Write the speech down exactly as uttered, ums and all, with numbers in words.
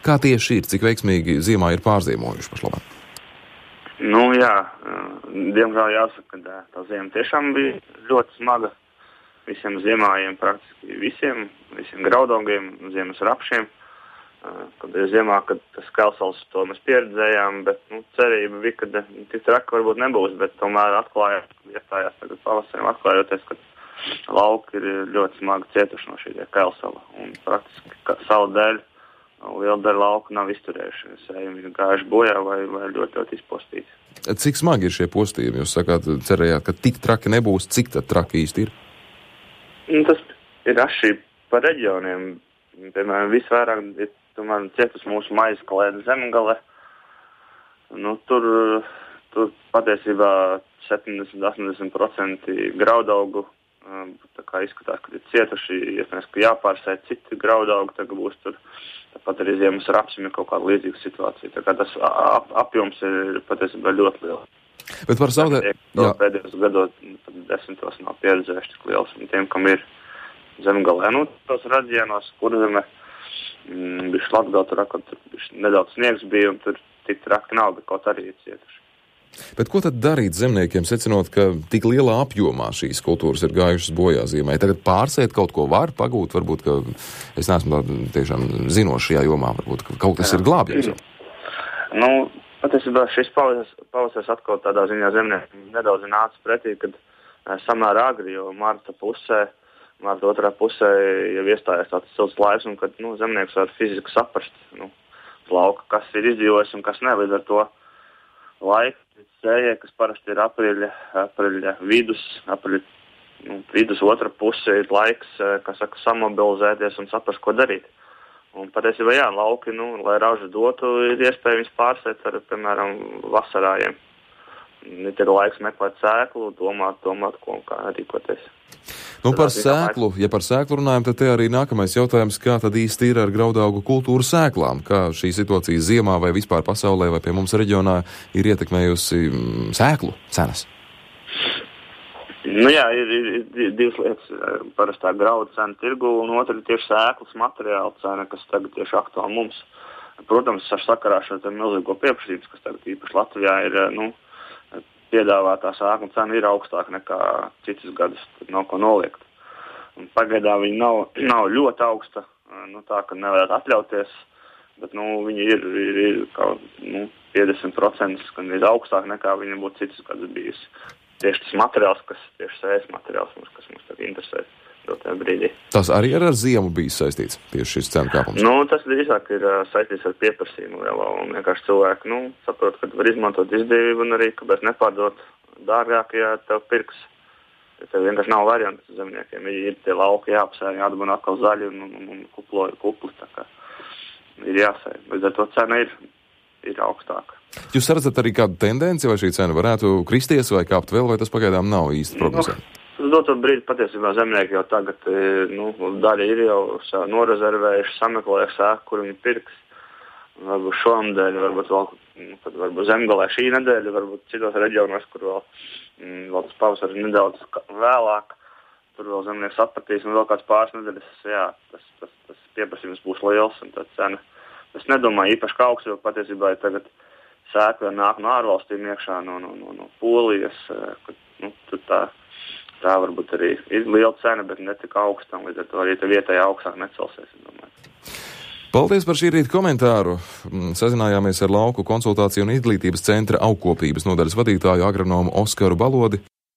Kā tieši ir, cik veiksmīgi ziemā ir pārziemojuši pašlaik? Nu jā, diemžēl jāsaka, ka tā ziema tiešām bija ļoti smaga visiem ziemājiem, praktiski visiem, visiem graudaugiem, ziemas rapšiem. Kad ir ziemā, kad tas Kelsals to mēs pieredzējām, bet nu, cerība bija, ka tik traki varbūt nebūs, bet tomēr atklājās, iestājās tagad pavasariem atklājoties, ka lauki ir ļoti smagi cietuši no šī Kelsala. Un praktiski salu dēļ liela daļa lauku nav izturējuši. Sējumi ir gājuši bojā vai, vai ļoti, ļoti izpostīti. Cik smagi ir šie postījumi? Jūs sakāt, cerējāt, ka tik traki nebūs, cik tad traki īsti ir? Nu, tas ir atšķirīgi pa reģioniem. Piemēram, visvairāk ir tomēr cietus mūsu maizes klēda Zemgale. Nu, tur, tur patiesībā septiņdesmit līdz astoņdesmit procenti graudaugu, tā kā izskatās, ka ir cietuši, iespējams, ka jāpārsēj citi graudaugi, tagad būs tur, tāpat arī ziemas rapsim ir kaut kāda līdzīga situācija. Tā kā tas ap, apjoms ir patiesībā ļoti liels. Bet par zaudē... Pēdējos gados pat desmitos nav pieredzējuši tik liels, un tiem, kam ir Zemgalē, nu, tos reģionos, kur zeme mm, bišķi Latgala, tur, tur bišķi nedaudz sniegs bija, un tur tik traki nav, bet kaut arī ir cietuši. Bet ko tad darīt zemniekiem, secinot, ka tik lielā apjomā šīs kultūras ir gājušas bojā ziemai? Tagad pārsēt kaut ko var pagūt, varbūt, ka es neesmu tā tiešām zinošs šajā jomā, varbūt, ka kaut kas Jā. ir glābjams. Nu, patiesībā šis pavasaris atkal tādā ziņā zemniekiem nedaudz nāca pretī, kad samērā agri, jo marta pusē, marta otrā pusē jau iestājās tāds silts laiks, un kad nu, zemnieks var fiziski saprast nu, lauka, kas ir izdzīvojis un kas ne, līdz ar to laika sējai, kas parasti ir apriļa, apriļa vidus, apriļa nu, vidus otra puse ir laiks, kas saka, samobilizēties un saprast, ko darīt. Un patiesībā, jā, lauki, nu, lai ražu dotu, ir iespēja viņus pārsēt ar, piemēram, vasarājiem. Ir laiks meklēt sēklu, domāt, domāt, ko un kā rīkoties. Nu, par sēklu, ja par sēklu runājam, tad te arī nākamais jautājums, kā tad īsti ir ar graudaugu kultūru sēklām? Kā šī situācija ziemā vai vispār pasaulē vai pie mums reģionā ir ietekmējusi sēklu cenas? Nu jā, ir, ir, ir divas lietas. Parastā graudu cena tirgu un otra ir tieši sēklas materiāla cena, kas tagad tieši aktuāli mums. Protams, ar sakarā šo milzīgo pieprasības, kas tagad īpaši Latvijā ir, nu, piedāvātā sēkla cena ir augstāka nekā citus gadus, tad nav ko noliegt. Un pagaidā viņa nav, nav ļoti augsta, nu tā, ka nevarētu atļauties, bet, nu, viņa ir, ir, ir kaut, nu, piecdesmit procenti, gan ir augstāk nekā viņa būtu citus gadus bijusi. Tieši tas materiāls, kas tieši sējas materiāls, mums, kas mums tagad interesē dotajā brīdī. Tas arī ar ziemu bijis saistīts, tieši šis cenu kāpums? Nu, tas drīzāk ir uh, saistīts ar pieprasījumu lielo, un vienkārši cilvēki, nu, saprot, ka var izmantot izdevību un arī, kāpēc nepārdot dārgāk, ja tev pirks. Ja tev vienkārši nav variantu zemniekiem. Ir tie lauki jāapsēj, jādabuna atkal zaļi un, un, un kuploju kupli, tā kā ir jāsēj. Līdz ar to cena ir, ir augstāka. Jūs redzat arī kādu tendenci, vai šī cena varētu kristies vai kāpt vēl, vai tas pagaidām nav īsti prognozējams? Nu, uz doto brīdi patiesībā zemnieki jau tagad, nu, daļa ir jau norezervējuši, sameklējuši sēku, kur viņi pirks. Varbūt šonadēļ, varbūt vēl, nu, tad varbūt Zemgalē šī nedēļa, varbūt citos reģionos, kur vēl, mm, vēl tas pavasaris nedaudz vēlāk, tur vēl zemnieks sapratīs un vēl kāds pāris nedēļas, jā, tas, tas, tas pieprasījums būs liels un tā cena. Es nedomāju īpaši kā augsts, jo patiesībā ir tagad sēkla nāk no ārvalstīm iekšā, no, no, no, no Polijas, kad, nu, tur tā, tā varbūt arī ir liela cena, bet ne tik augsta, un līdz ar to arī tā vietēja augstāk necelsies, es domāju. Paldies par šī rīta komentāru. Sazinājāmies ar Lauku konsultāciju un izglītības centra augkopības nodaļas vadītāju agronomu Oskaru Balodi.